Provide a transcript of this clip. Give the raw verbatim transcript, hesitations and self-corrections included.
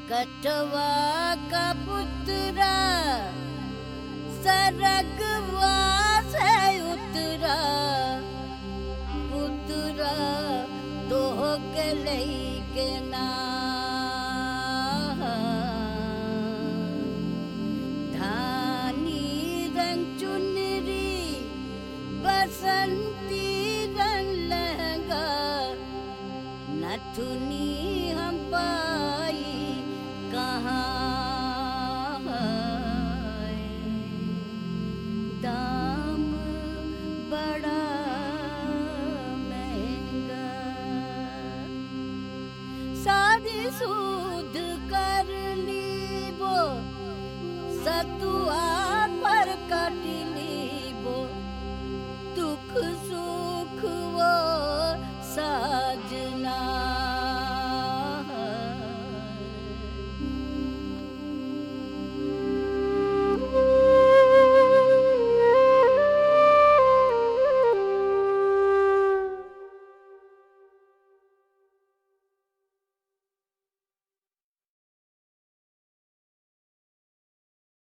कटवा का पुत्रा सरगवा से उतरा, पुत्रा तो के लेके ना धानी रंग चुनरी बसंती रंग लहंगा, नथुनी हम पाई कहाँ है, दाम बड़ा महंगा। शादी सूद कर ली वो सतुआ